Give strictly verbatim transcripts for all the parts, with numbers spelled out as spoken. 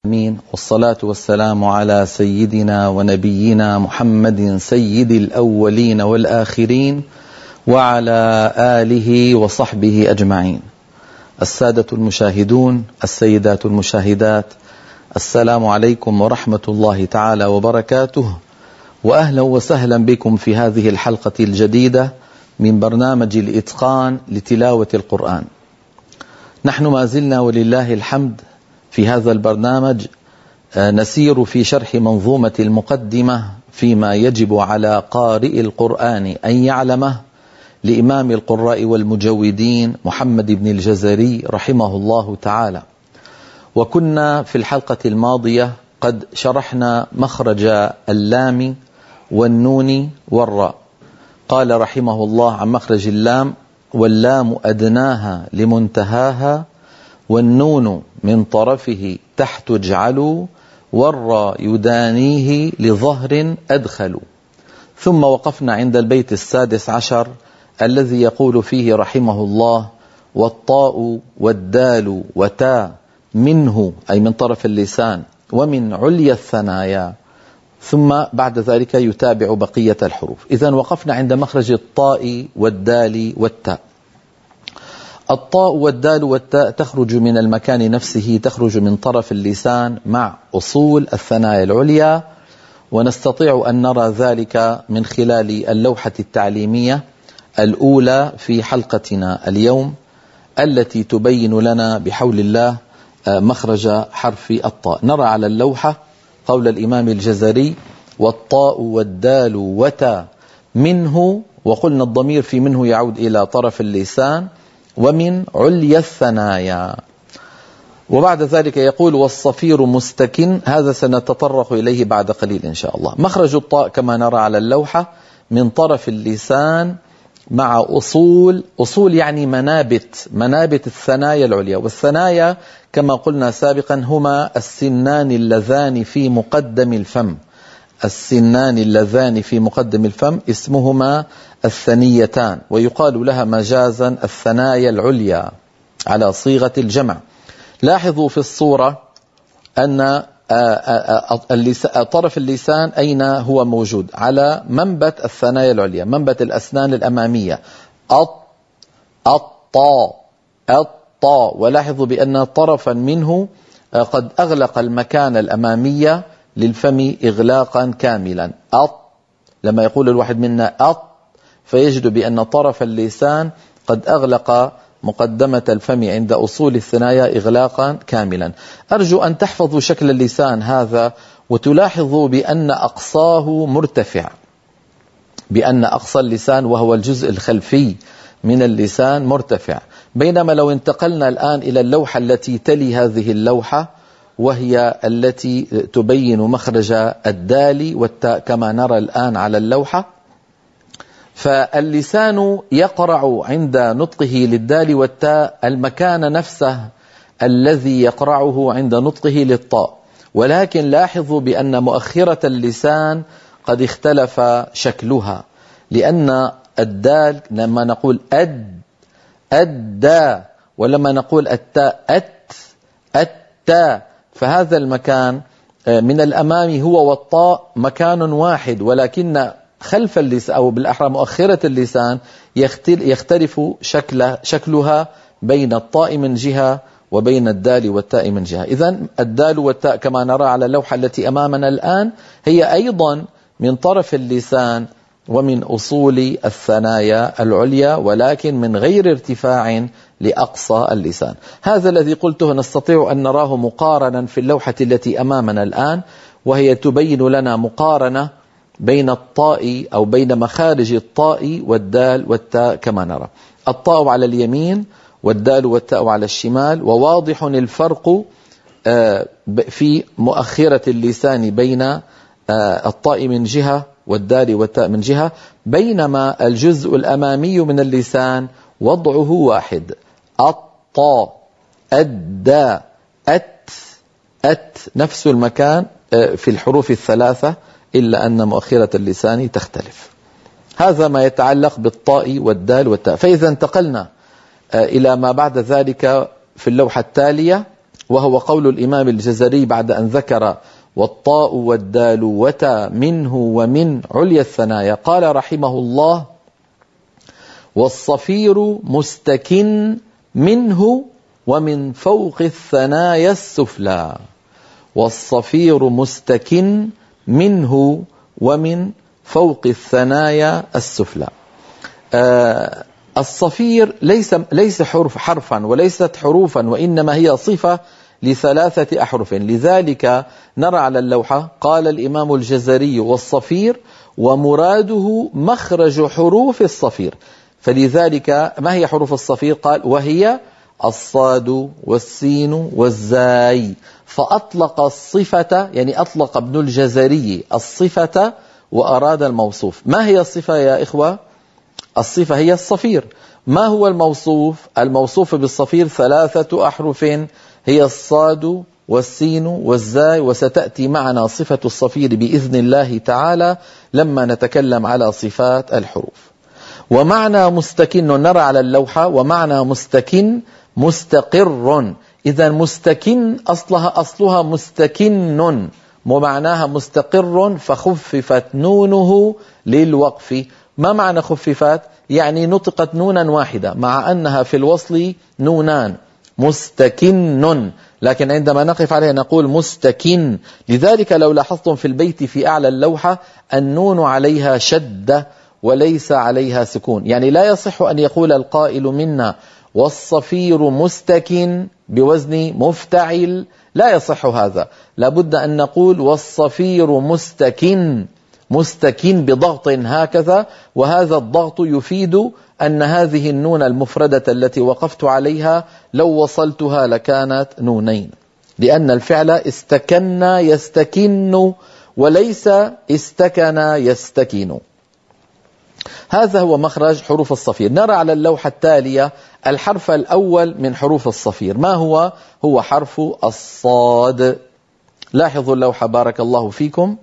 آمين. والصلاة والسلام على سيدنا ونبينا محمد سيد الأولين والآخرين وعلى آله وصحبه أجمعين. السادة المشاهدون، السيدات المشاهدات، السلام عليكم ورحمة الله تعالى وبركاته، وأهلا وسهلا بكم في هذه الحلقة الجديدة من برنامج الإتقان لتلاوة القرآن. نحن ما زلنا ولله الحمد في هذا البرنامج نسير في شرح منظومة المقدمة فيما يجب على قارئ القرآن أن يعلمه لإمام القراء والمجودين محمد بن الجزري رحمه الله تعالى. وكنا في الحلقة الماضية قد شرحنا مخرج اللام والنون والراء. قال رحمه الله عن مخرج اللام: واللام أدناها لمنتهاها، والنون من طرفه تحت اجعلوا، والراء يدانيه لظهر أدخلوا. ثم وقفنا عند البيت السادس عشر الذي يقول فيه رحمه الله: والطاء والدال وتاء منه، أي من طرف اللسان، ومن عليا الثنايا. ثم بعد ذلك يتابع بقية الحروف. إذن وقفنا عند مخرج الطاء والدال والتاء. الطاء والدال والتاء تخرج من المكان نفسه، تخرج من طرف اللسان مع أصول الثنايا العليا، ونستطيع أن نرى ذلك من خلال اللوحة التعليمية الأولى في حلقتنا اليوم التي تبين لنا بحول الله مخرج حرف الطاء. نرى على اللوحة قول الإمام الجزري: والطاء والدال وتاء منه، وقلنا الضمير في منه يعود إلى طرف اللسان، ومن عليا الثنايا. وبعد ذلك يقول: والصفير مستكن، هذا سنتطرق إليه بعد قليل إن شاء الله. مخرج الطاء كما نرى على اللوحة من طرف اللسان مع أصول، أصول يعني منابت، منابت الثنايا العليا. والثنايا كما قلنا سابقا هما السنان اللذان في مقدم الفم، السنان اللذان في مقدم الفم اسمهما الثنيتان، ويقال لها مجازا الثنايا العليا على صيغة الجمع. لاحظوا في الصورة أن طرف اللسان أين هو موجود؟ على منبت الثنايا العليا، منبت الأسنان الأمامية، أط الطا الطا. ولاحظوا بأن طرفا منه قد أغلق المكان الأمامية للفم إغلاقا كاملا. أط، لما يقول الواحد منا أط فيجد بأن طرف اللسان قد أغلق مقدمة الفم عند أصول الثنايا إغلاقا كاملا. أرجو أن تحفظوا شكل اللسان هذا، وتلاحظوا بأن أقصاه مرتفع، بأن أقصى اللسان وهو الجزء الخلفي من اللسان مرتفع. بينما لو انتقلنا الآن إلى اللوحة التي تلي هذه اللوحة، وهي التي تبين مخرج الدال والتاء كما نرى الآن على اللوحة، فاللسان يقرع عند نطقه للدال والتاء المكان نفسه الذي يقرعه عند نطقه للطاء. ولكن لاحظوا بأن مؤخرة اللسان قد اختلف شكلها، لأن الدال لما نقول أد أدى، ولما نقول التاء أت أتى، فهذا المكان من الأمام هو والطاء مكان واحد، ولكن خلف اللسان أو بالأحرى مؤخرة اللسان يختلف شكل شكلها بين الطاء من جهة وبين الدال والتاء من جهة. إذن الدال والتاء كما نرى على اللوحة التي أمامنا الآن هي أيضا من طرف اللسان ومن أصول الثنايا العليا، ولكن من غير ارتفاع لأقصى اللسان. هذا الذي قلته نستطيع أن نراه مقارنا في اللوحة التي أمامنا الآن، وهي تبين لنا مقارنة بين الطاء أو بين مخارج الطاء والدال والتاء كما نرى. الطاء على اليمين والدال والتاء على الشمال، وواضح الفرق في مؤخرة اللسان بين الطاء من جهة والدال والتاء من جهة، بينما الجزء الأمامي من اللسان وضعه واحد: الطاء الدا أت أت، نفس المكان في الحروف الثلاثة، إلا أن مؤخرة اللسان تختلف. هذا ما يتعلق بالطاء والدال والتاء. فإذا انتقلنا إلى ما بعد ذلك في اللوحة التالية وهو قول الإمام الجزري بعد أن ذكر والطاء والدال وتا منه ومن عليا الثنايا، قال رحمه الله: والصفير مستكن منه ومن فوق الثنايا السفلى. والصفير مستكن منه ومن فوق الثنايا السفلى. آه الصفير ليس ليس حرف حرفا وليست حروفا، وإنما هي صفة لثلاثة أحرف. لذلك نرى على اللوحة قال الإمام الجزري: والصفير، ومراده مخرج حروف الصفير. فلذلك ما هي حروف الصفير؟ قال: وهي الصاد والسين والزاي. فأطلق الصفة، يعني أطلق ابن الجزري الصفة وأراد الموصوف. ما هي الصفة يا إخوة؟ الصفة هي الصفير. ما هو الموصوف؟ الموصوف بالصفير ثلاثة أحرف، هي الصاد والسين والزاي، وستأتي معنا صفة الصفير بإذن الله تعالى لما نتكلم على صفات الحروف. ومعنى مستكن، نرى على اللوحة: ومعنى مستكن مستقر. إذا مستكن أصلها أصلها مستكن ومعناها مستقر، فخففت نونه للوقف. ما معنى خففت؟ يعني نطقت نونا واحدة مع أنها في الوصل نونان، مستكن، لكن عندما نقف عليها نقول مستكن. لذلك لو لاحظتم في البيت في أعلى اللوحة النون عليها شدة وليس عليها سكون، يعني لا يصح أن يقول القائل منا: والصفير مستكن بوزن مفتعل، لا يصح هذا. لابد أن نقول: والصفير مستكن، مستكن بضغط هكذا، وهذا الضغط يفيد أن هذه النون المفردة التي وقفت عليها لو وصلتها لكانت نونين، لأن الفعل استكن يستكن وليس استكن يستكن. هذا هو مخرج حروف الصفير. نرى على اللوحة التالية الحرف الأول من حروف الصفير. ما هو؟ هو حرف الصاد. لاحظوا اللوحة بارك الله فيكم،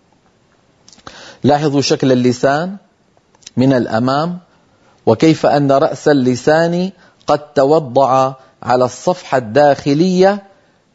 لاحظوا شكل اللسان من الأمام، وكيف أن رأس اللسان قد توضع على الصفحة الداخلية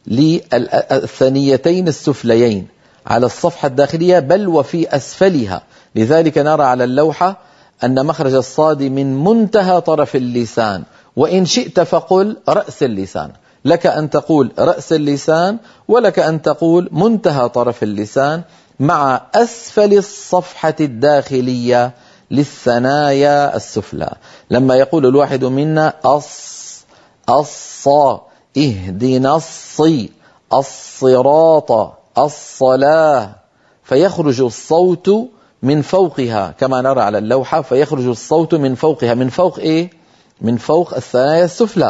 للثنيتين السفليين، على الصفحة الداخلية بل وفي أسفلها. لذلك نرى على اللوحة أن مخرج الصاد من منتهى طرف اللسان، وإن شئت فقل رأس اللسان. لك أن تقول رأس اللسان ولك أن تقول منتهى طرف اللسان مع أسفل الصفحة الداخلية للثنايا السفلى. لما يقول الواحد منا أص الصا، اهدنا الصي، الصراط، الصلاة، فيخرج الصوت من فوقها كما نرى على اللوحة، فيخرج الصوت من فوقها. من فوق إيه؟ من فوق الثنايا السفلى،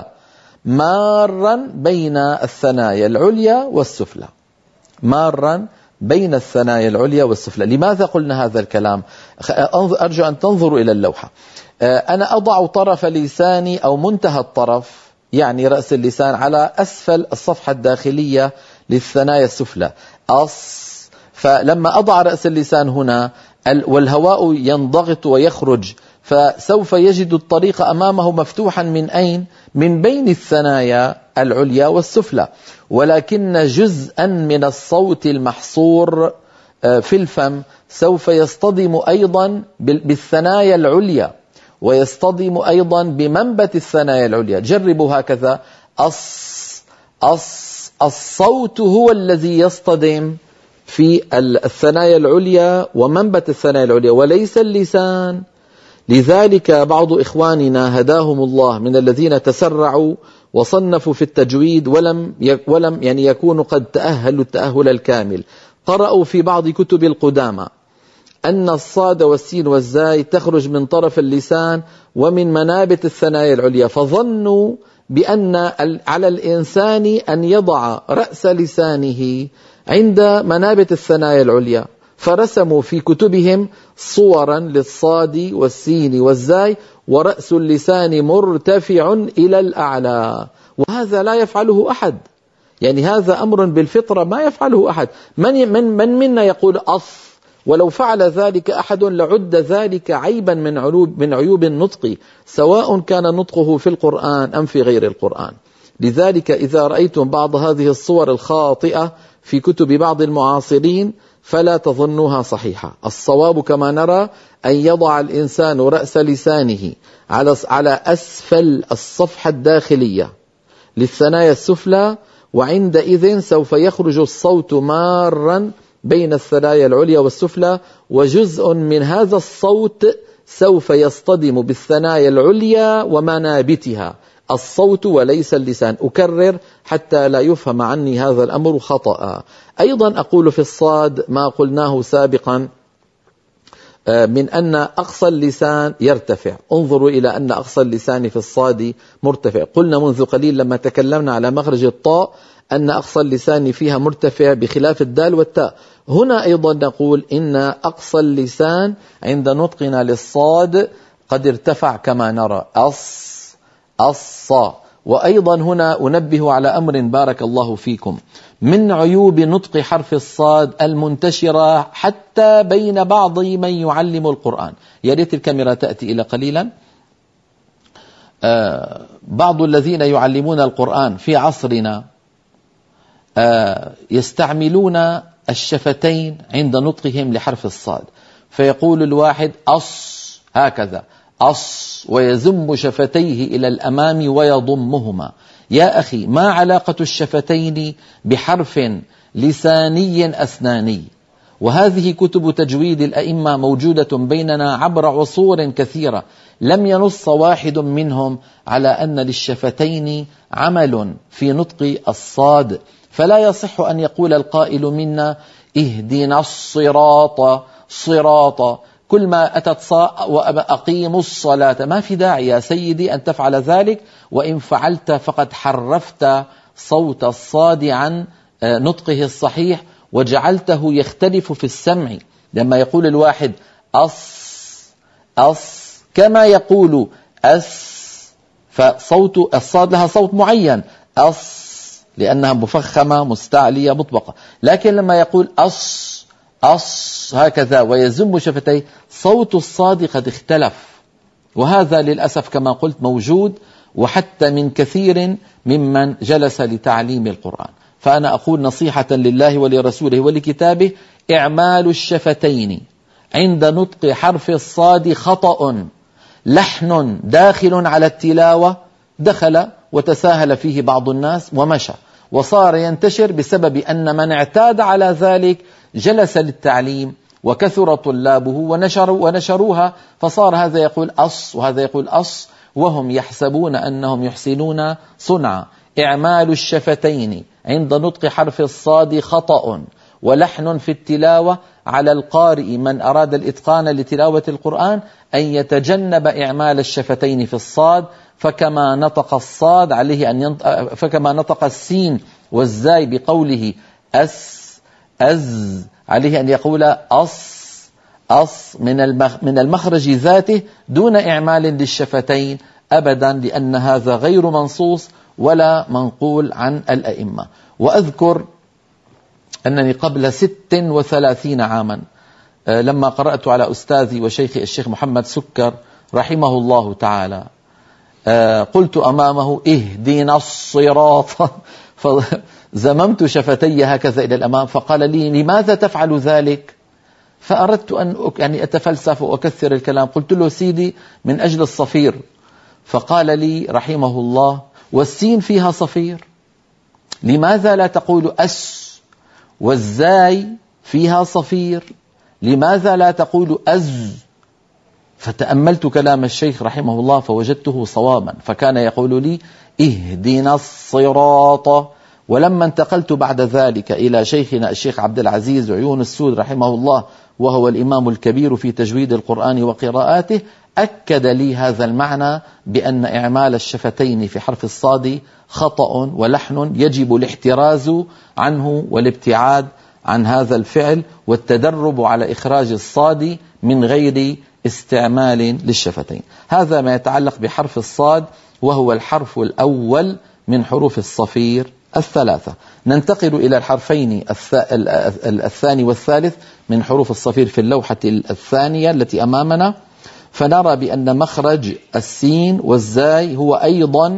مارا بين الثنايا العليا والسفلى، مارا بين الثنايا العليا والسفلى. لماذا قلنا هذا الكلام؟ أرجو أن تنظروا إلى اللوحة. أنا أضع طرف لساني أو منتهى الطرف، يعني رأس اللسان، على أسفل الصفحة الداخلية للثنايا السفلى، أص. فلما أضع رأس اللسان هنا والهواء ينضغط ويخرج، فسوف يجد الطريق أمامه مفتوحا من أين؟ من بين الثنايا العليا والسفلى، ولكن جزءا من الصوت المحصور في الفم سوف يصطدم أيضا بالثنايا العليا، ويصطدم أيضا بمنبت الثنايا العليا. جربوا هكذا: أص أص. الصوت هو الذي يصطدم في الثنايا العليا ومنبت الثنايا العليا وليس اللسان. لذلك بعض إخواننا هداهم الله من الذين تسرعوا وصنفوا في التجويد ولم ولم يعني يكونوا قد تأهلوا التأهل الكامل، قرأوا في بعض كتب القدامى أن الصاد والسين والزاي تخرج من طرف اللسان ومن منابت الثنايا العليا، فظنوا بأن على الإنسان أن يضع رأس لسانه عند منابت الثنايا العليا، فرسموا في كتبهم صورا للصاد والسين والزاي ورأس اللسان مرتفع إلى الأعلى، وهذا لا يفعله أحد. يعني هذا أمر بالفطرة ما يفعله أحد. من, من, من منا يقول أص؟ ولو فعل ذلك أحد لعد ذلك عيبا من عيوب, من عيوب النطق، سواء كان نطقه في القرآن أم في غير القرآن. لذلك إذا رأيتم بعض هذه الصور الخاطئة في كتب بعض المعاصرين فلا تظنوها صحيحة. الصواب كما نرى أن يضع الإنسان رأس لسانه على على أسفل الصفحة الداخلية للثنايا السفلى، وعندئذ سوف يخرج الصوت مارا بين الثنايا العليا والسفلى، وجزء من هذا الصوت سوف يصطدم بالثنايا العليا ومنابتها، الصوت وليس اللسان. أكرر حتى لا يفهم عني هذا الأمر خطأ. أيضا أقول في الصاد ما قلناه سابقا من أن أقصى اللسان يرتفع. انظروا إلى أن أقصى اللسان في الصاد مرتفع. قلنا منذ قليل لما تكلمنا على مخرج الطاء أن أقصى اللسان فيها مرتفع بخلاف الدال والتاء. هنا أيضا نقول إن أقصى اللسان عند نطقنا للصاد قد ارتفع كما نرى، أص الصا. وأيضا هنا أنبه على أمر بارك الله فيكم، من عيوب نطق حرف الصاد المنتشرة حتى بين بعض من يعلم القرآن. يا ريت الكاميرا تأتي إلى قليلا. آه بعض الذين يعلمون القرآن في عصرنا آه يستعملون الشفتين عند نطقهم لحرف الصاد، فيقول الواحد أص هكذا أص ويزم شفتيه إلى الأمام ويضمهما. يا أخي، ما علاقة الشفتين بحرف لساني أسناني؟ وهذه كتب تجويد الأئمة موجودة بيننا عبر عصور كثيرة، لم ينص واحد منهم على أن للشفتين عمل في نطق الصاد. فلا يصح أن يقول القائل منا اهدنا الصراط صراط، كل ما أتت صاء وأقيموا الصلاة. ما في داعي يا سيدي أن تفعل ذلك، وإن فعلت فقد حرفت صوت الصاد عن نطقه الصحيح وجعلته يختلف في السمع. لما يقول الواحد أص أص كما يقول أس، فصوت الصاد لها صوت معين، أص لأنها مفخمة مستعلية مطبقة. لكن لما يقول أص أص هكذا ويزم شفتيه، صوت الصاد قد اختلف. وهذا للأسف كما قلت موجود، وحتى من كثير ممن جلس لتعليم القرآن. فأنا أقول نصيحة لله ولرسوله ولكتابه: إعمال الشفتين عند نطق حرف الصاد خطأ، لحن داخل على التلاوة، دخل وتساهل فيه بعض الناس ومشى، وصار ينتشر بسبب أن من اعتاد على ذلك جلس للتعليم وكثر طلابه ونشروا ونشروها، فصار هذا يقول أص وهذا يقول أص وهم يحسبون أنهم يحسنون صنعا. إعمال الشفتين عند نطق حرف الصاد خطأ ولحن في التلاوة. على القارئ من أراد الإتقان لتلاوة القرآن أن يتجنب إعمال الشفتين في الصاد، فكما نطق الصاد عليه أن ينطق، فكما نطق السين والزاي بقوله أس أز عليه أن يقول أص أص من المخرج ذاته دون إعمال للشفتين أبدا، لأن هذا غير منصوص ولا منقول عن الأئمة. وأذكر أنني قبل ست وثلاثين عاما لما قرأت على أستاذي وشيخي الشيخ محمد سكر رحمه الله تعالى قلت أمامه اهدنا الصراط، فزممت شفتي هكذا إلى الأمام، فقال لي لماذا تفعل ذلك؟ فأردت أن يعني أتفلسف وأكثر الكلام. قلت له سيدي من أجل الصفير. فقال لي رحمه الله والسين فيها صفير، لماذا لا تقول أس؟ والزاي فيها صفير، لماذا لا تقول أز؟ فتأملت كلام الشيخ رحمه الله فوجدته صوابا، فكان يقول لي اهدنا الصراط. ولما انتقلت بعد ذلك إلى شيخنا الشيخ عبد العزيز عيون السود رحمه الله، وهو الإمام الكبير في تجويد القرآن وقراءاته، أكد لي هذا المعنى بأن إعمال الشفتين في حرف الصاد خطأ ولحن يجب الاحتراز عنه والابتعاد عن هذا الفعل والتدرب على إخراج الصاد من غير استعمال للشفتين. هذا ما يتعلق بحرف الصاد، وهو الحرف الأول من حروف الصفير الثلاثة. ننتقل إلى الحرفين الثاني والثالث من حروف الصفير في اللوحة الثانية التي أمامنا، فنرى بأن مخرج السين والزاي هو أيضا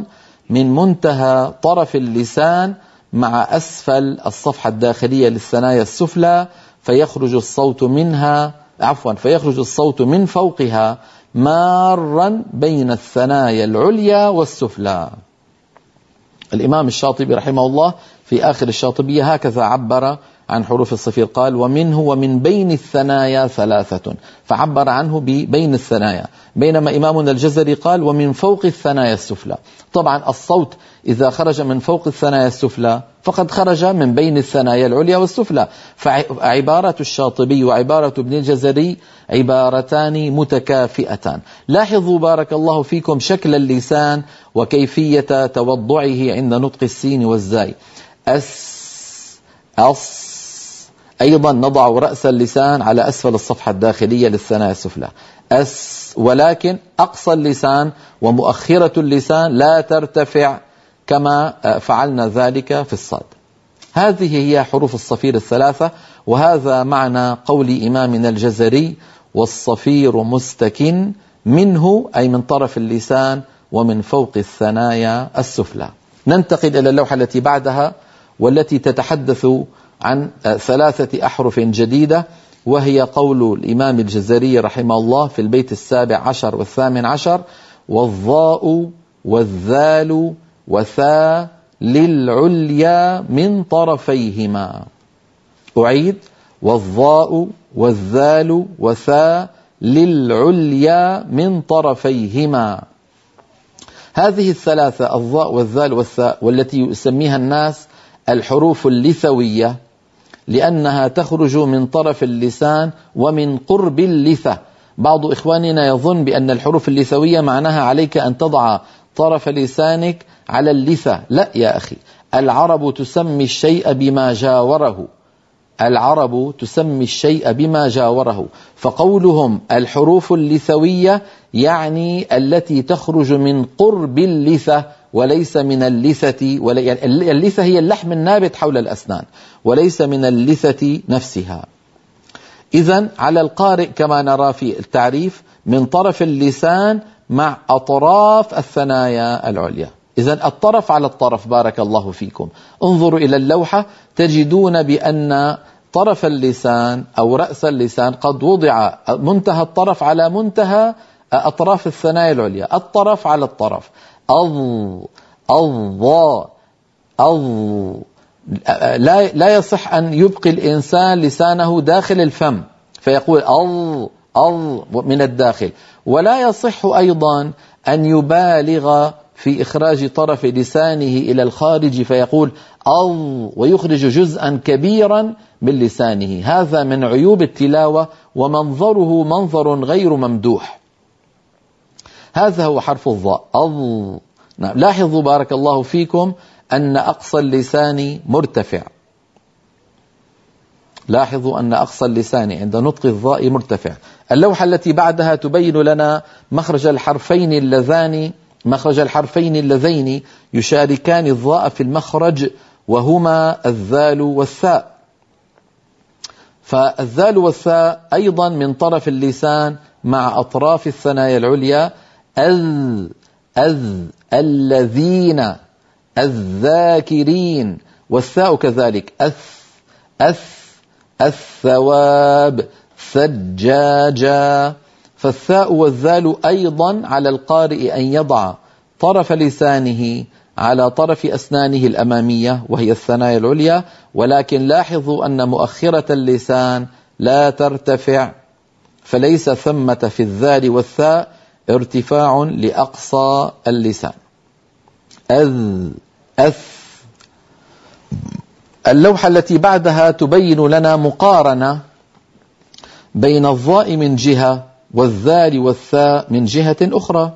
من منتهى طرف اللسان مع أسفل الصفحة الداخلية للثنايا السفلى، فيخرج الصوت منها عفوا فيخرج الصوت من فوقها مارا بين الثنايا العليا والسفلى. الإمام الشاطبي رحمه الله في آخر الشاطبية هكذا عبر عن حروف الصفير، قال: ومنه ومن بين الثنايا ثلاثة، فعبر عنه ببين الثنايا، بينما إمامنا الجزري قال: ومن فوق الثنايا السفلى. طبعا الصوت إذا خرج من فوق الثنايا السفلى فقد خرج من بين الثنايا العليا والسفلى. فعبارة الشاطبي وعبارة ابن الجزري عبارتان متكافئتان. لاحظوا بارك الله فيكم شكل اللسان وكيفية توضعه عند نطق السين والزاي. أس أص. أيضا نضع رأس اللسان على أسفل الصفحة الداخلية للثنايا السفلى. أس، ولكن أقصى اللسان ومؤخرة اللسان لا ترتفع كما فعلنا ذلك في الصاد. هذه هي حروف الصفير الثلاثة، وهذا معنى قول إمامنا الجزري: والصفير مستكن منه، أي من طرف اللسان ومن فوق الثنايا السفلى. ننتقل إلى اللوحة التي بعدها، والتي تتحدث عن ثلاثة أحرف جديدة، وهي قول الإمام الجزري رحمه الله في البيت السابع عشر والثامن عشر: والظاء والذال وثاء للعليا من طرفيهما. أعيد: والظاء والذال وثاء للعليا من طرفيهما. هذه الثلاثة، الظاء والذال والثاء، والتي يسميها الناس الحروف اللثوية، لأنها تخرج من طرف اللسان ومن قرب اللثة. بعض إخواننا يظن بأن الحروف اللثوية معناها عليك أن تضع طرف لسانك على اللثة. لا يا أخي، العرب تسمي الشيء بما جاوره، العرب تسمي الشيء بما جاوره. فقولهم الحروف اللثوية يعني التي تخرج من قرب اللثة وليس من اللثة، يعني اللثة هي اللحم النابت حول الأسنان وليس من اللثة نفسها. إذن على القارئ كما نرى في التعريف من طرف اللسان مع أطراف الثنايا العليا. إذن الطرف على الطرف. بارك الله فيكم. انظروا إلى اللوحة تجدون بأن طرف اللسان أو رأس اللسان قد وضع منتهى الطرف على منتهى أطراف الثنايا العليا، الطرف على الطرف. أض أض أض لا لا يصح أن يبقي الإنسان لسانه داخل الفم فيقول أض أض من الداخل، ولا يصح أيضا أن يبالغ في إخراج طرف لسانه إلى الخارج فيقول أض ويخرج جزءا كبيرا من لسانه. هذا من عيوب التلاوة ومنظره منظر غير ممدوح. هذا هو حرف الظاء. أض. نعم. لاحظوا بارك الله فيكم أن أقصى اللسان مرتفع. لاحظوا أن أقصى اللسان عند نطق الظاء مرتفع. اللوحة التي بعدها تبين لنا مخرج الحرفين اللذان مخرج الحرفين اللذين يشاركان الظاء في المخرج، وهما الذال والثاء. فالذال والثاء أيضا من طرف اللسان مع أطراف الثنايا العليا. أذ أذ الذين الذاكرين، والثاء كذلك. أث أث الثواب ثجاجا. فالثاء والذال أيضا على القارئ أن يضع طرف لسانه على طرف أسنانه الأمامية وهي الثنايا العليا، ولكن لاحظوا أن مؤخرة اللسان لا ترتفع، فليس ثمة في الذال والثاء ارتفاع لأقصى اللسان. أذ أث. اللوحة التي بعدها تبين لنا مقارنة بين الظاء من جهة والذال والثاء من جهة أخرى.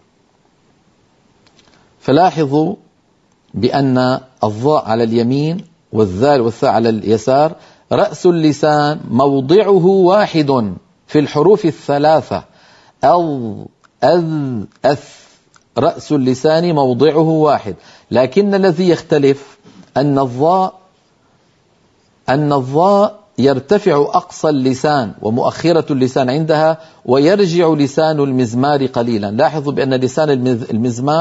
فلاحظوا بأن الظاء على اليمين والذال والثاء على اليسار. رأس اللسان موضعه واحد في الحروف الثلاثة. أض أذ أث، رأس اللسان موضعه واحد، لكن الذي يختلف أن الظاء أن الظاء يرتفع أقصى اللسان ومؤخرة اللسان عندها، ويرجع لسان المزمار قليلا. لاحظوا بأن لسان المزمار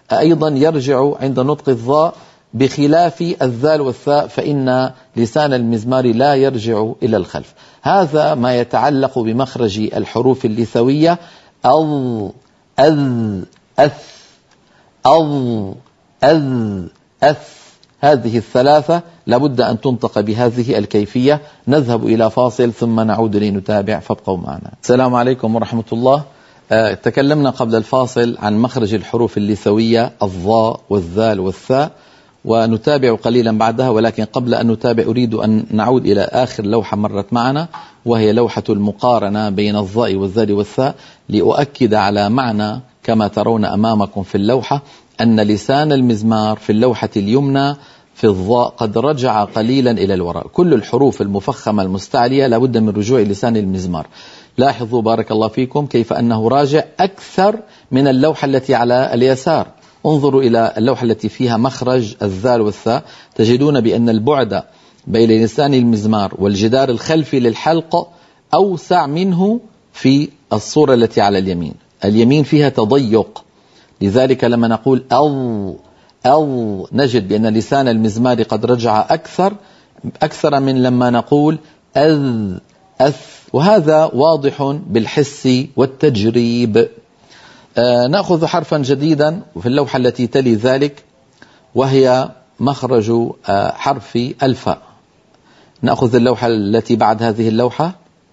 أيضا يرجع عند نطق الظاء بخلاف الذال والثاء، فإن لسان المزمار لا يرجع إلى الخلف. هذا ما يتعلق بمخرج الحروف اللثوية. أض أذ أث أض أذ أث، هذه الثلاثة لابد أن تنطق بهذه الكيفية. نذهب إلى فاصل ثم نعود لنتابع، فابقوا معنا. السلام عليكم ورحمة الله. أه تكلمنا قبل الفاصل عن مخرج الحروف اللثوية الظاء والذال والثاء، ونتابع قليلا بعدها، ولكن قبل أن نتابع أريد أن نعود إلى آخر لوحة مرت معنا، وهي لوحة المقارنة بين الظاء والذال والثاء، لأؤكد على معنى كما ترون أمامكم في اللوحة، أن لسان المزمار في اللوحة اليمنى في الظاء قد رجع قليلا إلى الوراء. كل الحروف المفخمة المستعلية لابد من رجوع لسان المزمار. لاحظوا بارك الله فيكم كيف أنه راجع أكثر من اللوحة التي على اليسار. انظروا إلى اللوحة التي فيها مخرج الذال والثاء، تجدون بأن البعد بين لسان المزمار والجدار الخلفي للحلق أوسع منه في الصورة التي على اليمين. اليمين فيها تضيق، لذلك لما نقول أو أو نجد بأن لسان المزمار قد رجع أكثر أكثر من لما نقول أذ أث، وهذا واضح بالحس والتجريب. آه نأخذ حرفا جديدا في اللوحة التي تلي ذلك، وهي مخرج آه حرف الفاء. نأخذ اللوحة التي بعد هذه اللوحة،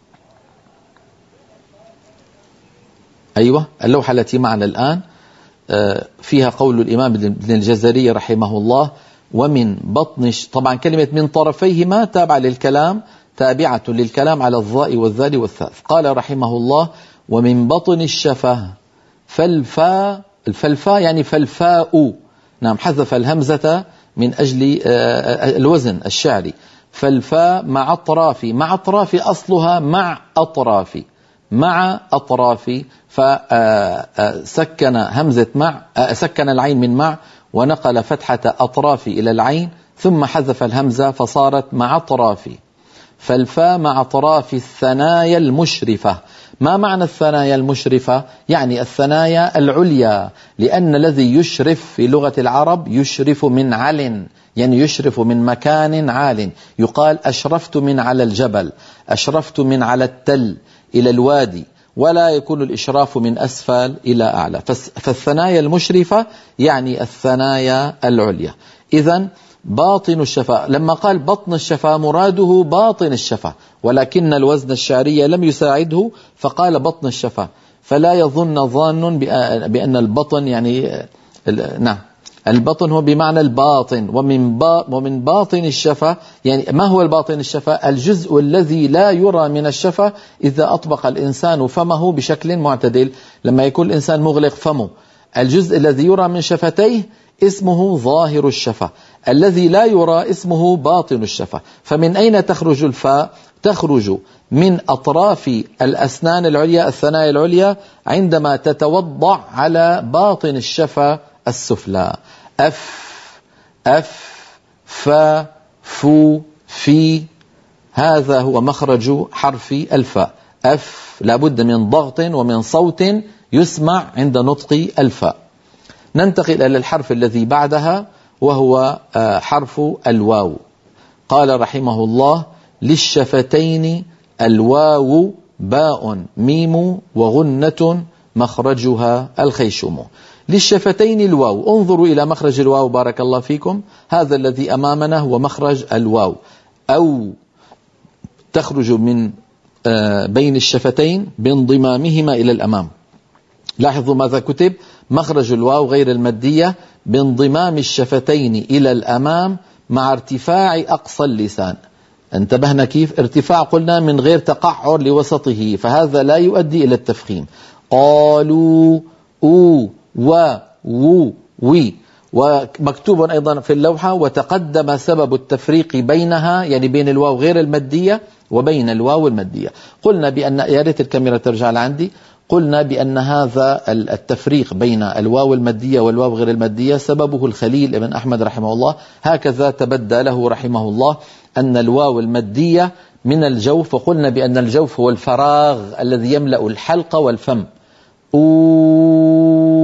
أيوة اللوحة التي معنا الآن، آه فيها قول الإمام ابن الجزري رحمه الله: ومن بطن، طبعا كلمة من طرفيهما تابعة للكلام، تابعة للكلام على الظاء والذال والثاء. قال رحمه الله: ومن بطن الشفة فالفاء، الفلفاء يعني فالفاء، نعم حذف الهمزة من أجل الوزن الشعري. فالفاء مع أطراف، مع أطراف أصلها مع أطراف، مع أطراف، فسكن همزة مع، سكن العين من مع ونقل فتحة أطراف إلى العين، ثم حذف الهمزة فصارت مع أطراف. فالفاء مع أطراف الثنايا المشرفة. ما معنى الثنايا المشرفة؟ يعني الثنايا العليا، لأن الذي يشرف في لغة العرب يشرف من عل، يعني يشرف من مكان عال. يقال أشرفت من على الجبل، أشرفت من على التل إلى الوادي، ولا يكون الإشراف من أسفل إلى أعلى. فالثنايا المشرفة يعني الثنايا العليا. إذن باطن الشفة، لما قال بطن الشفة مراده باطن الشفة، ولكن الوزن الشعري لم يساعده فقال بطن الشفة، فلا يظن ظان بأن البطن يعني نعم البطن هو بمعنى الباطن. ومن با ومن باطن الشفة، يعني ما هو الباطن الشفة؟ الجزء الذي لا يرى من الشفة إذا أطبق الإنسان فمه بشكل معتدل. لما يكون الإنسان مغلق فمه، الجزء الذي يرى من شفتيه اسمه ظاهر الشفة، الذي لا يرى اسمه باطن الشفة. فمن أين تخرج الفاء؟ تخرج من أطراف الأسنان العليا، الثنايا العليا، عندما تتوضع على باطن الشفة السفلى. أف أف فا فو في، هذا هو مخرج حرف الفاء. أف لابد من ضغط ومن صوت يسمع عند نطق الفاء. ننتقل إلى الحرف الذي بعدها وهو حرف الواو. قال رحمه الله: للشفتين الواو باء ميم وغنة مخرجها الخيشوم. للشفتين الواو، انظروا إلى مخرج الواو بارك الله فيكم. هذا الذي أمامنا هو مخرج الواو، أو تخرج من بين الشفتين بانضمامهما إلى الأمام. لاحظوا ماذا كتب: مخرج الواو غير المادية بانضمام الشفتين إلى الأمام مع ارتفاع أقصى اللسان. انتبهنا كيف؟ ارتفاع قلنا من غير تقعر لوسطه، فهذا لا يؤدي إلى التفخيم. قالوا أو و و وي. ومكتوب أيضا في اللوحة: وتقدم سبب التفريق بينها، يعني بين الواو غير المادية وبين الواو المادية. قلنا بأن، يا ريت الكاميرا ترجع لعندي، قلنا بأن هذا التفريق بين الواو المادية والواو غير المادية سببه الخليل ابن أحمد رحمه الله، هكذا تبدى له رحمه الله أن الواو المادية من الجوف، وقلنا بأن الجوف هو الفراغ الذي يملأ الحلق والفم. أو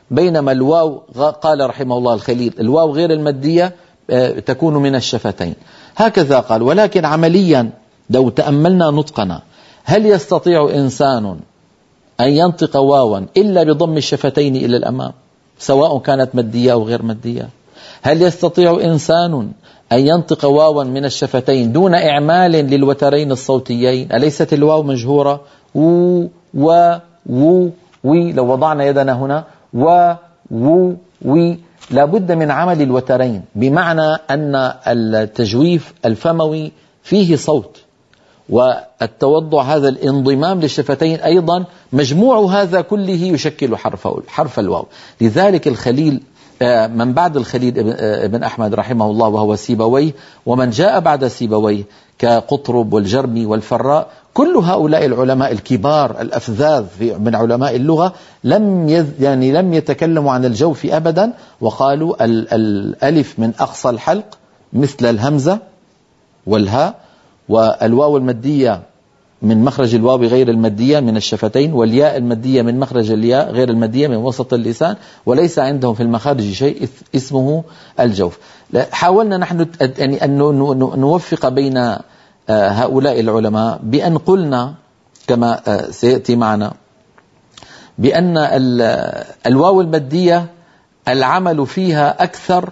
بينما الواو قال رحمه الله الخليل الواو غير المادية تكون من الشفتين. هكذا قال. ولكن عمليا لو تأملنا نطقنا، هل يستطيع إنسان أن ينطق واوا إلا بضم الشفتين إلى الأمام سواء كانت مادية أو غير مادية؟ هل يستطيع إنسان أن ينطق واوا من الشفتين دون إعمال للوترين الصوتيين؟ أليست الواو مجهورة؟ و و و وي. لو وضعنا يدنا هنا و و وي لابد من عمل الوترين، بمعنى أن التجويف الفموي فيه صوت، والتوضع هذا الانضمام للشفتين أيضا مجموع هذا كله يشكل حرف حرف الواو. لذلك الخليل من بعد الخليل ابن أحمد رحمه الله وهو سيبويه، ومن جاء بعد سيبويه كقطرب والجرمي والفراء، كل هؤلاء العلماء الكبار الأفذاذ من علماء اللغة لم يعني لم يتكلموا عن الجوف أبدا، وقالوا الألف من أقصى الحلق مثل الهمزة والهاء، والواو المادية من مخرج الواو غير المادية من الشفتين، والياء المادية من مخرج الياء غير المادية من وسط اللسان، وليس عندهم في المخارج شيء اسمه الجوف. حاولنا نحن يعني أن نوفق بين هؤلاء العلماء بأن قلنا كما سيأتي معنا بأن الواو المادية العمل فيها أكثر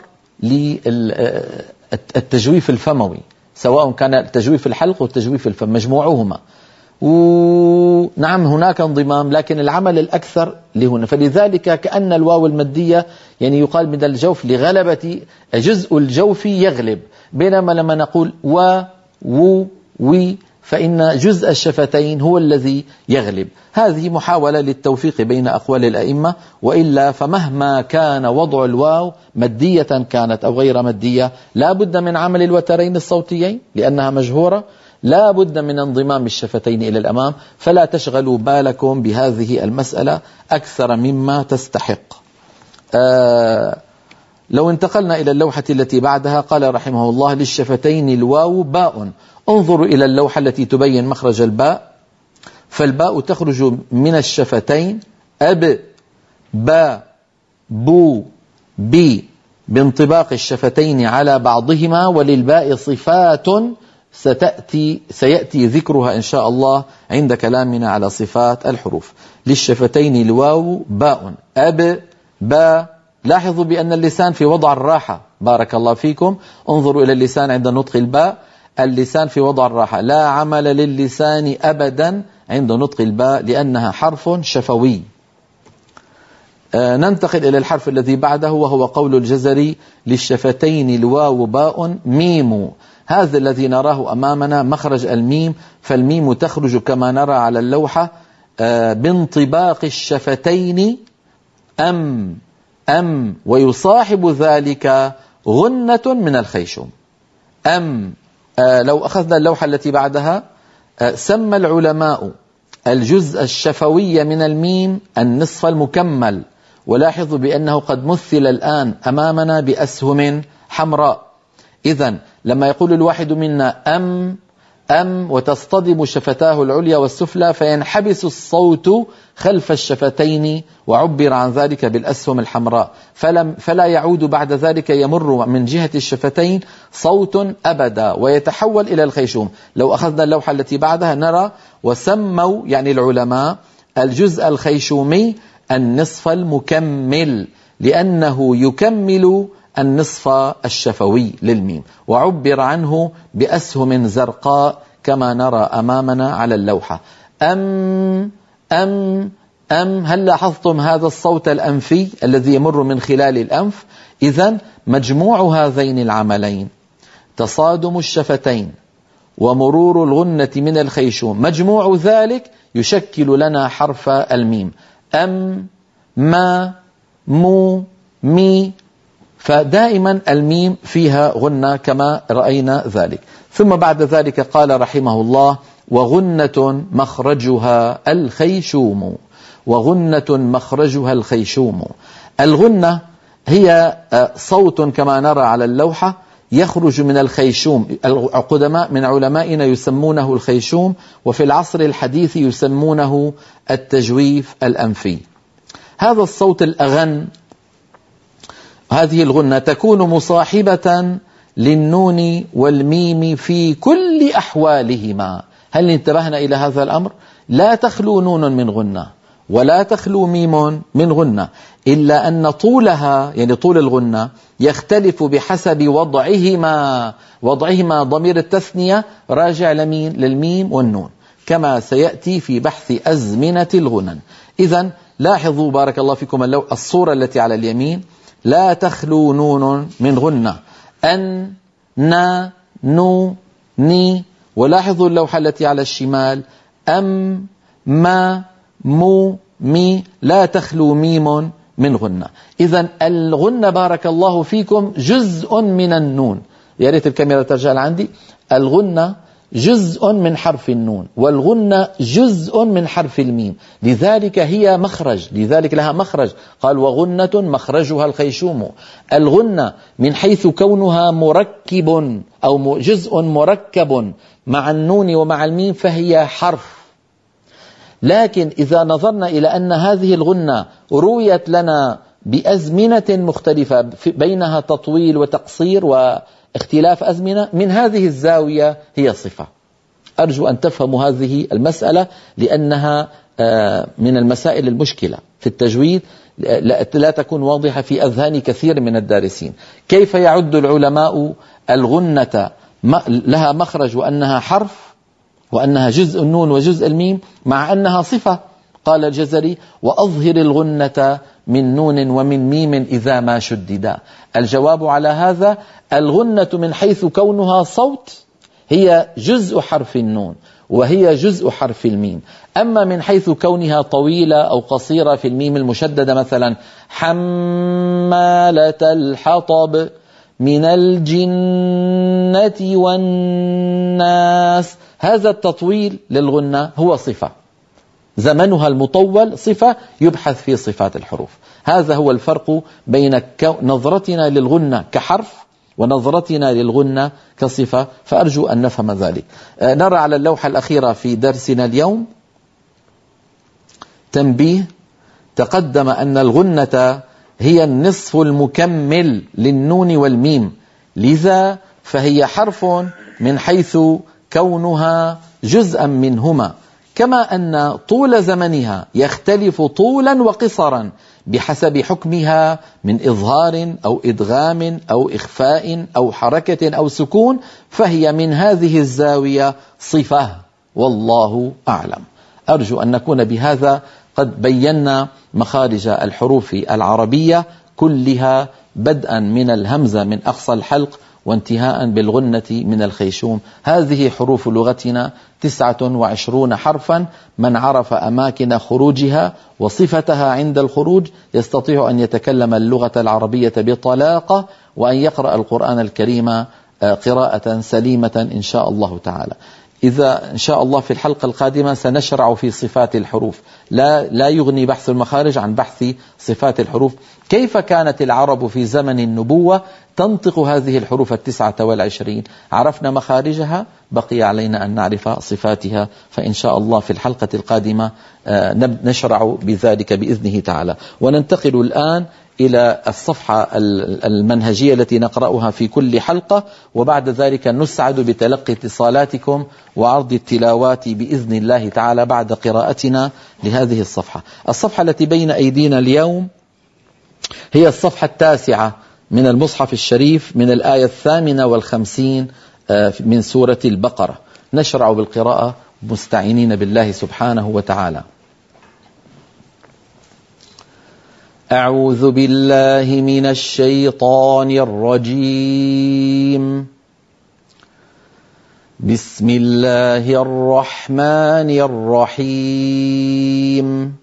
للتجويف الفموي، سواء كان التجويف الحلق والتجويف الفم مجموعهما، ونعم هناك انضمام لكن العمل الأكثر لهنا. فلذلك كأن الواو المادية يعني يقال من الجوف لغلبة جزء الجوف يغلب، بينما لما نقول و و وي فإن جزء الشفتين هو الذي يغلب. هذه محاولة للتوفيق بين أقوال الأئمة، وإلا فمهما كان وضع الواو مادية كانت أو غير مادية لا بد من عمل الوترين الصوتيين لأنها مجهورة، لا بد من انضمام الشفتين إلى الأمام. فلا تشغلوا بالكم بهذه المسألة أكثر مما تستحق. آه لو انتقلنا إلى اللوحة التي بعدها، قال رحمه الله للشفتين الواو باء. انظروا إلى اللوحة التي تبين مخرج الباء، فالباء تخرج من الشفتين أب با بو بي بانطباق الشفتين على بعضهما، وللباء صفات ستأتي سيأتي ذكرها إن شاء الله عند كلامنا على صفات الحروف. للشفتين الواو باء أب با. لاحظوا بأن اللسان في وضع الراحة، بارك الله فيكم. انظروا إلى اللسان عند نطق الباء، اللسان في وضع الراحة، لا عمل للسان أبدا عند نطق الباء لأنها حرف شفوي. آه ننتقل إلى الحرف الذي بعده وهو قول الجزري للشفتين الواو باء ميم. هذا الذي نراه أمامنا مخرج الميم، فالميم تخرج كما نرى على اللوحة آه بانطباق الشفتين أم أم، ويصاحب ذلك غنة من الخيشوم. أم آه لو أخذنا اللوحة التي بعدها، آه سمى العلماء الجزء الشفوي من الميم النصف المكمل، ولاحظوا بأنه قد مثل الآن أمامنا بأسهم حمراء. إذن لما يقول الواحد منا أم أم وتصطدم شفتاه العليا والسفلى فينحبس الصوت خلف الشفتين، وعبر عن ذلك بالأسهم الحمراء، فلم فلا يعود بعد ذلك يمر من جهة الشفتين صوت أبدا ويتحول إلى الخيشوم. لو أخذنا اللوحة التي بعدها نرى وسموا يعني العلماء الجزء الخيشومي النصف المكمل لأنه يكمل النصف الشفوي للميم، وعبر عنه بأسهم زرقاء كما نرى أمامنا على اللوحة. أم أم أم هل لاحظتم هذا الصوت الأنفي الذي يمر من خلال الأنف؟ إذن مجموع هذين العملين تصادم الشفتين ومرور الغنة من الخيشوم، مجموع ذلك يشكل لنا حرف الميم. أم ما مو مي، فدائما الميم فيها غنة كما رأينا ذلك. ثم بعد ذلك قال رحمه الله وغنة مخرجها الخيشوم. وغنة مخرجها الخيشوم. الغنة هي صوت كما نرى على اللوحة يخرج من الخيشوم. القدماء من علمائنا يسمونه الخيشوم، وفي العصر الحديث يسمونه التجويف الأنفي. هذا الصوت الأغن، هذه الغنة تكون مصاحبة للنون والميم في كل أحوالهما. هل انتبهنا إلى هذا الأمر؟ لا تخلو نون من غنة ولا تخلو ميم من غنة، إلا أن طولها يعني طول الغنة يختلف بحسب وضعهما. وضعهما ضمير التثنية راجع لمين؟ للميم والنون، كما سيأتي في بحث أزمنة الغنن. إذن لاحظوا بارك الله فيكم الصورة التي على اليمين، لا تخلو نون من غنة، أن، نا، نو، ني. ولاحظوا اللوحة التي على الشمال، أم، ما، مو، مي، لا تخلو ميم من غنة. إذن الغنة بارك الله فيكم جزء من النون. يا ريت الكاميرا ترجع عندي. الغنة جزء من حرف النون، والغنة جزء من حرف الميم، لذلك هي مخرج، لذلك لها مخرج. قال وغنة مخرجها الخيشوم. الغنة من حيث كونها مركب أو جزء مركب مع النون ومع الميم فهي حرف. لكن إذا نظرنا إلى أن هذه الغنة رويت لنا بأزمنة مختلفة بينها تطويل وتقصير واختلاف أزمنة، من هذه الزاوية هي صفة. أرجو أن تفهموا هذه المسألة لأنها من المسائل المشكلة في التجويد، لا تكون واضحة في أذهان كثير من الدارسين. كيف يعد العلماء الغنة لها مخرج وأنها حرف وأنها جزء النون وجزء الميم مع أنها صفة؟ قال الجزري وأظهر الغنة من نون ومن ميم إذا ما شددا. الجواب على هذا الغنة من حيث كونها صوت هي جزء حرف النون وهي جزء حرف الميم. أما من حيث كونها طويلة أو قصيرة في الميم المشددة مثلا حمالة الحطب من الجنة والناس، هذا التطويل للغنة هو صفة، زمنها المطول صفة يبحث في صفات الحروف. هذا هو الفرق بين نظرتنا للغنة كحرف ونظرتنا للغنة كصفة، فأرجو أن نفهم ذلك. نرى على اللوحة الأخيرة في درسنا اليوم تنبيه. تقدم أن الغنة هي النصف المكمل للنون والميم، لذا فهي حرف من حيث كونها جزءا منهما، كما أن طول زمنها يختلف طولا وقصرا بحسب حكمها من إظهار أو إدغام أو إخفاء أو حركة أو سكون، فهي من هذه الزاوية صفة، والله أعلم. أرجو أن نكون بهذا قد بينا مخارج الحروف العربية كلها، بدءا من الهمزة من أقصى الحلق وانتهاء بالغنة من الخيشوم. هذه حروف لغتنا تسعة وعشرون حرفا، من عرف أماكن خروجها وصفتها عند الخروج يستطيع أن يتكلم اللغة العربية بطلاقة وأن يقرأ القرآن الكريم قراءة سليمة إن شاء الله تعالى. إذا إن شاء الله في الحلقة القادمة سنشرع في صفات الحروف، لا لا يغني بحث المخارج عن بحث صفات الحروف. كيف كانت العرب في زمن النبوة تنطق هذه الحروف التسعة والعشرين؟ عرفنا مخارجها، بقي علينا أن نعرف صفاتها، فإن شاء الله في الحلقة القادمة نشرع بذلك بإذنه تعالى. وننتقل الآن إلى الصفحة المنهجية التي نقرأها في كل حلقة، وبعد ذلك نسعد بتلقي اتصالاتكم وعرض التلاوات بإذن الله تعالى بعد قراءتنا لهذه الصفحة. الصفحة التي بين أيدينا اليوم هي الصفحة التاسعة من المصحف الشريف من الآية الثامنة والخمسين من سورة البقرة. نشرع بالقراءة مستعينين بالله سبحانه وتعالى. أعوذ بالله من الشيطان الرجيم. بسم الله الرحمن الرحيم.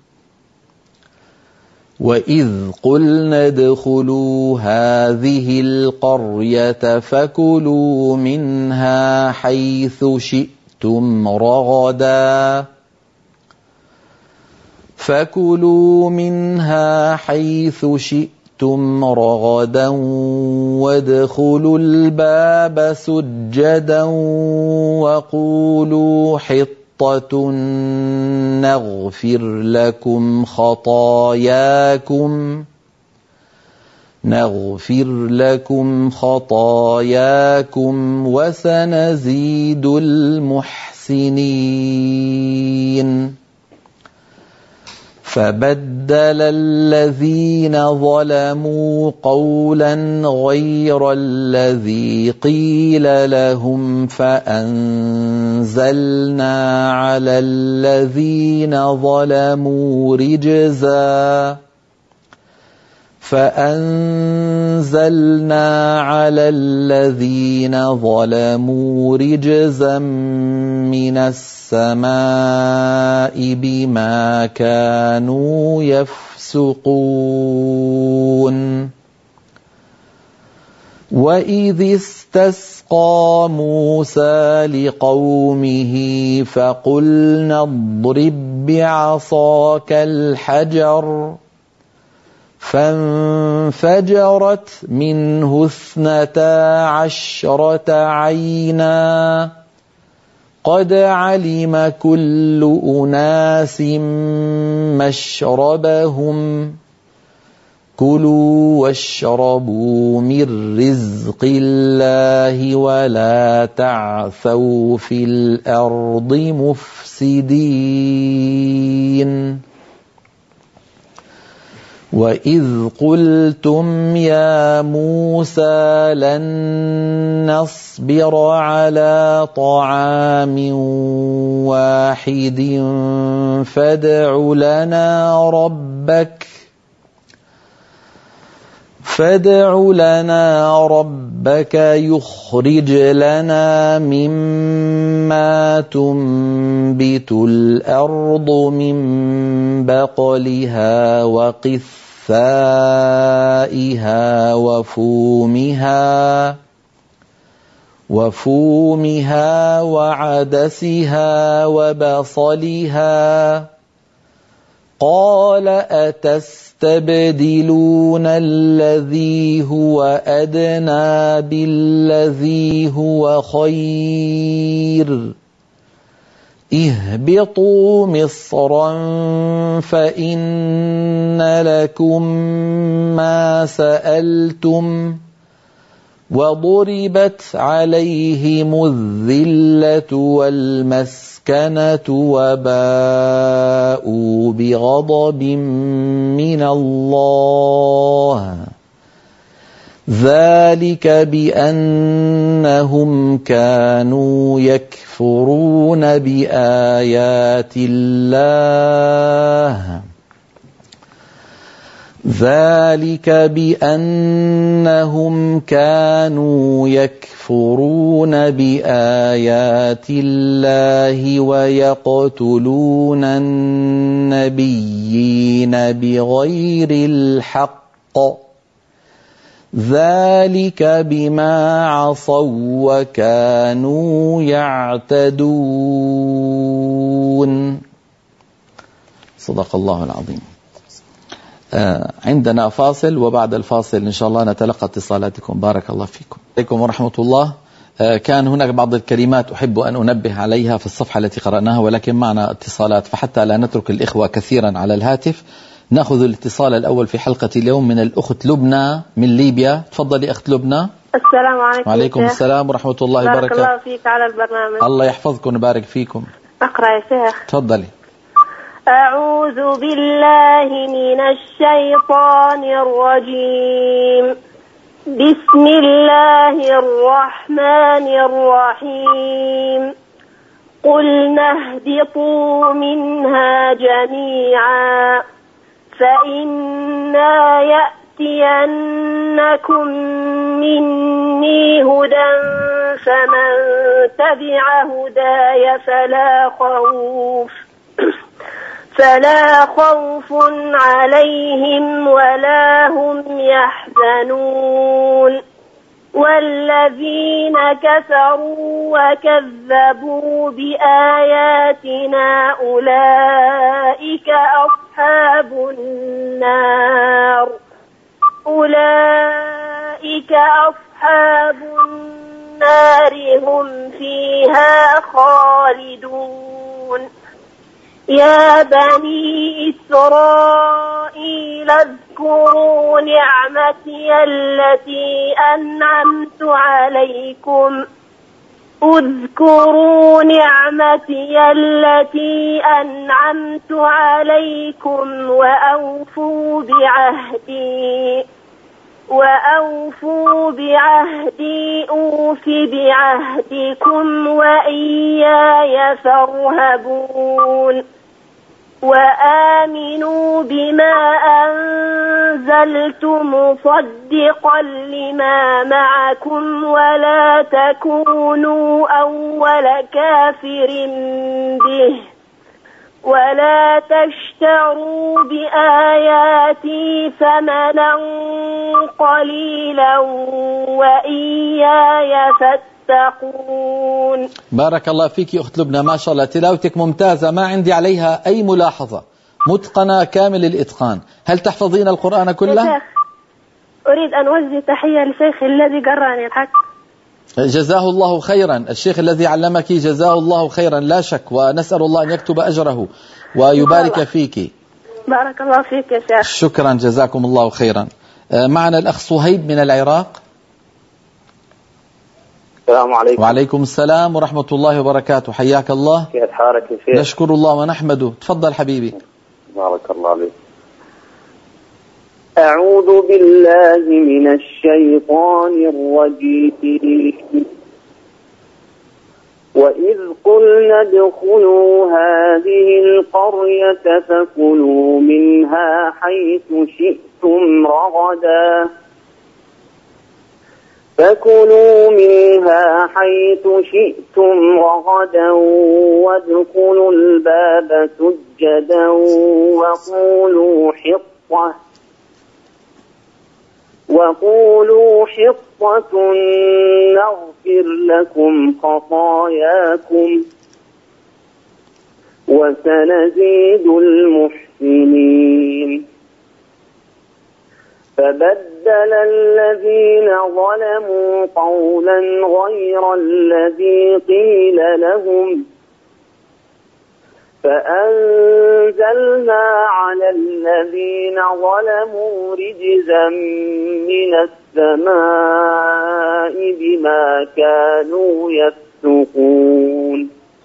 وإذ قلنا ادخلوا هذه القرية فكلوا منها حيث شئتم رغدا فكلوا منها حيث شئتم رغدا وادخلوا الباب سجدا وقولوا حطة غِبْطَةٌ نَغْفِرْ لَكُمْ خَطَايَاكُمْ نغفر لكم خطاياكم وسنزيد المحسنين. فبدل الذين ظلموا قولا غير الذي قيل لهم فأنزلنا على الذين ظلموا رجزا فأنزلنا على الذين ظلموا رجزا من السماء بما كانوا يفسقون. وإذ استسقى موسى لقومه فقلنا اضرب بعصاك الحجر فانفجرت منه اثنتا عشرة عينا قد علم كل أناس مشربهم كلوا واشربوا من رزق الله ولا تعثوا في الأرض مفسدين. وإذ قلتم يا موسى لن نصبر على طعام واحد فادع لنا ربك فادع لنا ربك يخرج لنا مما تنبت الأرض من بقلها وقثائها وفومها وفومها وعدسها وبصلها قال أتستبدلون الذي هو أدنى بالذي هو خير اهبطوا مصرا فإن لكم ما سألتم وضربت عليهم الذلة والمسكنة وباءوا بغضب من الله ذلك بأنهم كانوا يكفرون بآيات الله ذلك بأنهم كانوا يكفرون بآيات الله ويقتلون النبيين بغير الحق ذلك بما عصوا وكانوا يعتدون. صدق الله العظيم. آه عندنا فاصل وبعد الفاصل إن شاء الله نتلقى اتصالاتكم. بارك الله فيكم. عليكم ورحمة الله. آه كان هناك بعض الكلمات أحب أن أنبه عليها في الصفحة التي قرأناها ولكن معنا اتصالات فحتى لا نترك الإخوة كثيرا على الهاتف نأخذ الاتصال الأول في حلقة اليوم من الأخت لبنى من ليبيا. تفضلي أخت لبنى. السلام عليكم. وعليكم السلام ورحمة الله وبركاته. بارك الله فيك على البرنامج. الله يحفظكم ويبارك فيكم. أقرأ يا شيخ. تفضلي. أعوذ بالله من الشيطان الرجيم. بسم الله الرحمن الرحيم. قلنا اهبطوا منها جميعا فإنا يأتينكم مني هدى فمن تبع هداي فلا خوف فلا خوف عليهم ولا هم يحزنون. والذين كفروا وكذبوا بآياتنا أولئك أصحاب النار أولئك أصحاب النار هم فيها خالدون. يا بني إسرائيل اذكروا نعمتي التي أنعمت عليكم اذكروا نعمتي التي أنعمت عليكم وأوفوا بعهدي وأوفوا بعهدي أوف بعهدكم وإياي فارهبون وآمنوا بما أنزلت مصدقا لما معكم ولا تكونوا أول كافر به ولا تشتروا بآياتي ثمنا قليلا وإياي فاتقون. بارك الله فيك أخت لبنى، ما شاء الله تلاوتك ممتازة، ما عندي عليها أي ملاحظة، متقنة كامل الإتقان. هل تحفظين القرآن كله؟ أريد أن أوجه تحية للشيخ الذي قرأني الحق. جزاه الله خيرا، الشيخ الذي علمك جزاه الله خيرا لا شك، ونسأل الله أن يكتب أجره ويبارك فيك. بارك الله فيك يا شيخ. شكرا جزاكم الله خيرا. معنا الأخ صهيب من العراق. السلام عليكم. وعليكم السلام ورحمة الله وبركاته، حياك الله. كيف حالك يا شيخ؟ نشكر الله ونحمده، تفضل حبيبي. بارك الله فيك. أعوذ بالله من الشيطان الرجيم. وإذ قلنا ادخلوا هذه القرية فكلوا منها حيث شئتم رغدا فكلوا منها حيث شئتم رغدا وادخلوا الباب سجدا وقولوا حطة وقولوا حطة نغفر لكم خطاياكم وسنزيد المحسنين. فبدل الذين ظلموا قولا غير الذي قيل لهم فأنزلنا على الذين ظلموا رجزا من السماء بما كانوا يفسقون.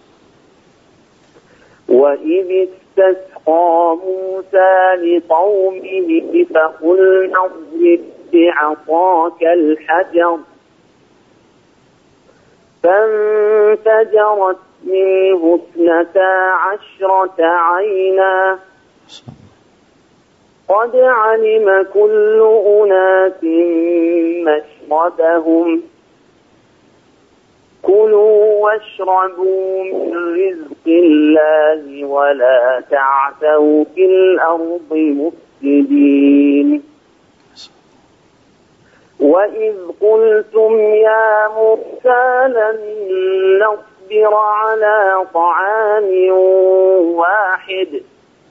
وإذ استسقى موسى لقومه فقلنا اضرب بعصاك الحجر فانفجرت منه اثنتا عشرة عينا قد علم كل أناس مشربهم كلوا واشربوا من رزق الله ولا تعثوا في الأرض مفسدين. وإذ قلتم يا موسى لن نصبر على طعام واحد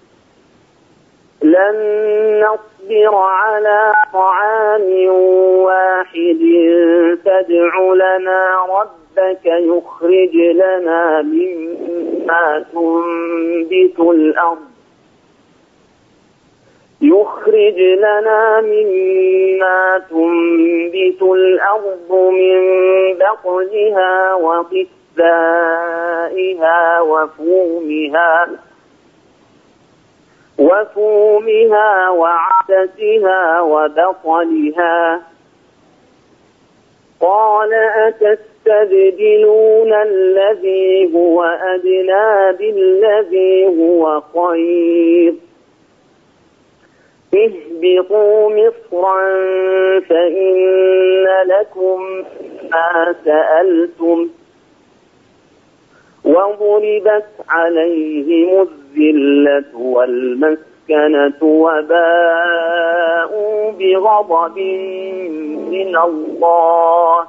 لن نصبر على طعام واحد فادع لنا ربك يخرج لنا مما تنبت الأرض يخرج لنا مما تنبت الأرض من بقلها وقثائها وفومها وفومها وعدسها وبصلها قال أتستبدلون الذي هو أدنى بالذي هو خير اهبطوا مصرا فإن لكم ما سألتم وضربت عليهم الذلة والمسكنة وباءوا بغضب من الله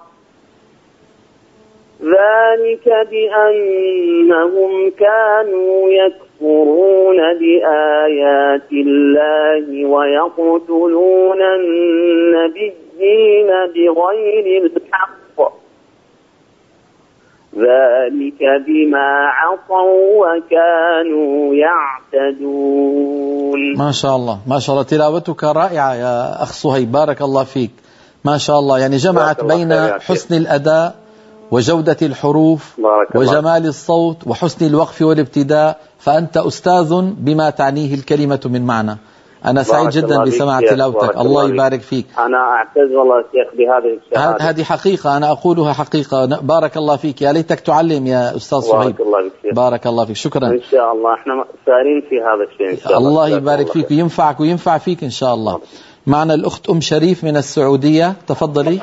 ذلك بأنهم كانوا يكفرون بآيات الله ويقتلون النبيين بغير الحق ذلك بما عصوا وكانوا يعتدون. ما شاء الله ما شاء الله، تلاوتك رائعة يا أخ صهيب، بارك الله فيك. ما شاء الله، يعني جمعت بين حسن الأداء وجودة الحروف وجمال الصوت وحسن الوقف والابتداء، فأنت أستاذ بما تعنيه الكلمة من معنى. أنا سعيد جدا بسماع تلاوتك، الله يبارك فيك. أنا أعتز والله شيخ بهذه الشهادة، هذه حقيقة أنا أقولها حقيقة. بارك الله فيك، يا ليتك تعلم يا أستاذ صهيب. بارك الله فيك. بارك الله فيك، شكرا. إن شاء الله إحنا سارين في هذا الشيء إن شاء الله. الله يبارك فيك وينفعك وينفع فيك إن شاء الله. معنا الأخت أم شريف من السعودية، تفضلي.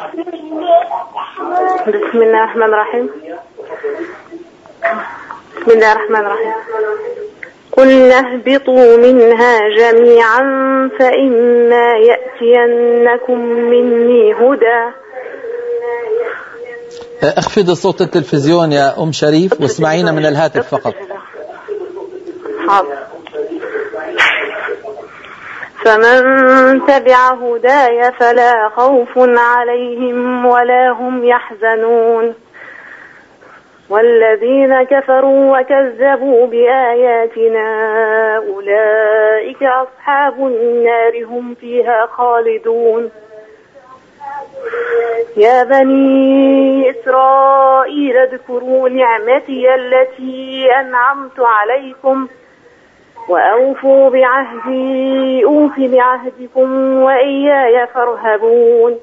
بسم الله الرحمن الرحيم. بسم الله الرحمن الرحيم. قلنا اهبطوا منها جميعا فإما يأتينكم مني هدى. اخفض صوت التلفزيون يا أم شريف واسمعينا من الهاتف فقط. حاضر. فمن تبع هداي فلا خوف عليهم ولا هم يحزنون، والذين كفروا وكذبوا بآياتنا أولئك أصحاب النار هم فيها خالدون. يا بني إسرائيل اذكروا نعمتي التي أنعمت عليكم وأوفوا بعهدي أوف بعهدكم وإياي فارهبون،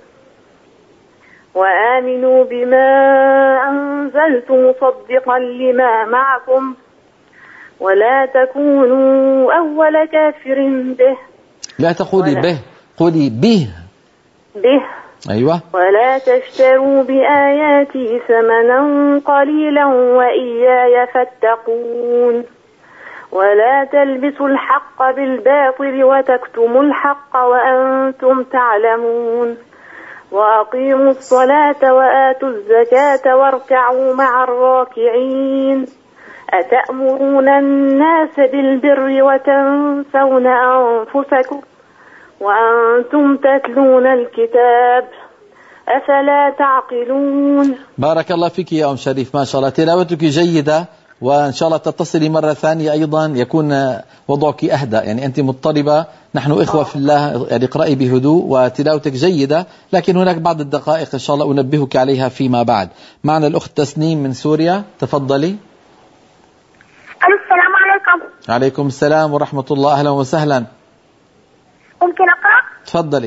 وآمنوا بما أنزلت مصدقا لما معكم ولا تكونوا أول كافر به. لا تقولي به، قولي به. به. أيوة. ولا تشتروا بآياتي ثمنا قليلا وإياي فاتقون، ولا تلبسوا الحق بالباطل وتكتموا الحق وأنتم تعلمون، وأقيموا الصلاة وآتوا الزكاة واركعوا مع الراكعين. أتأمرون الناس بالبر وتنسون أنفسكم وأنتم تتلون الكتاب أفلا تعقلون. بارك الله فيك يا أم شريف، ما شاء الله تلاوتك جيدة، وإن شاء الله تتصلي مرة ثانية أيضا يكون وضعك أهدى، يعني أنت مضطربة، نحن إخوة في الله، يعني اقرأي بهدوء وتلاوتك جيدة، لكن هناك بعض الدقائق إن شاء الله أنبهك عليها فيما بعد. معنا الأخت تسنيم من سوريا، تفضلي. السلام عليكم. عليكم السلام ورحمة الله، أهلا وسهلا. ممكن أقرأ؟ تفضلي.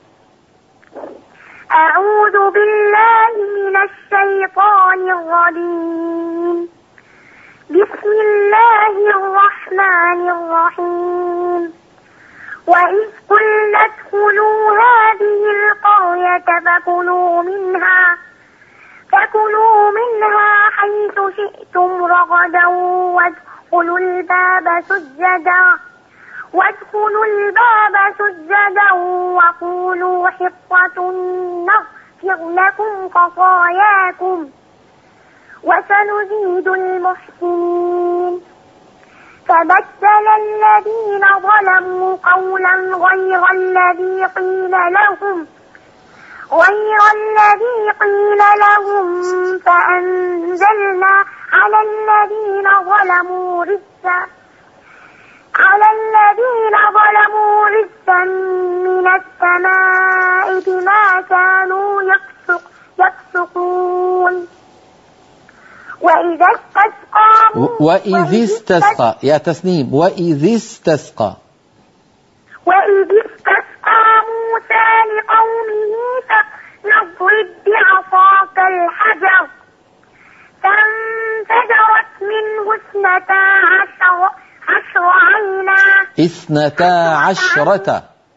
أعوذ بالله من الشيطان الرجيم. بسم الله الرحمن الرحيم. وإذ قلنا ادخلوا هذه القرية فكلوا منها فكلوا منها حيث شئتم رغدا وادخلوا الباب سجدا وادخلوا الباب سجدا وقولوا حطة نغفر لكم خطاياكم وسنزيد المحسنين. فبدل الذين ظلموا قولا غير الذي قيل لهم غير الذي قيل لهم فأنزلنا على الذين ظلموا رجزا على الذين ظلموا رجزا من السماء بما كانوا يفسقون. وإذا استسقى وإذ استسقى يا تسنيم وإذ استسقى وإذ استسقى موسى لقومه فاضرب بعصاك الحجر فانفجرت منه اثنتا عشر عشر عينا اثنتا عشرة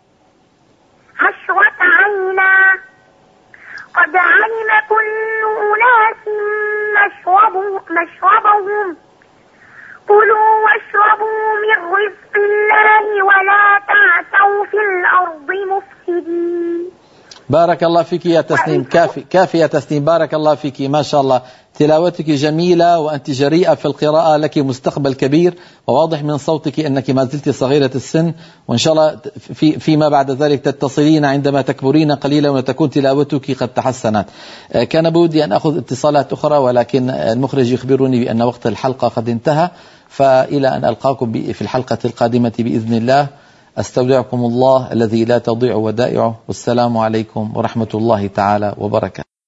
عشرة عينا قد علم كل أناس مشربهم كلوا واشربوا من رزق الله ولا تعثوا في الأرض مفسدين. بارك الله فيك يا تسنيم، كافي كافي يا تسنيم، بارك الله فيك، ما شاء الله تلاوتك جميلة وأنت جريئة في القراءة، لك مستقبل كبير، وواضح من صوتك أنك ما زلت صغيرة السن، وإن شاء الله في فيما بعد ذلك تتصلين عندما تكبرين قليلا وتكون تلاوتك قد تحسنت. كان بودي أن أخذ اتصالات أخرى، ولكن المخرج يخبرني بأن وقت الحلقة قد انتهى، فإلى أن ألقاكم في الحلقة القادمة بإذن الله. أستودعكم الله الذي لا تضيع ودائعه، والسلام عليكم ورحمة الله تعالى وبركاته.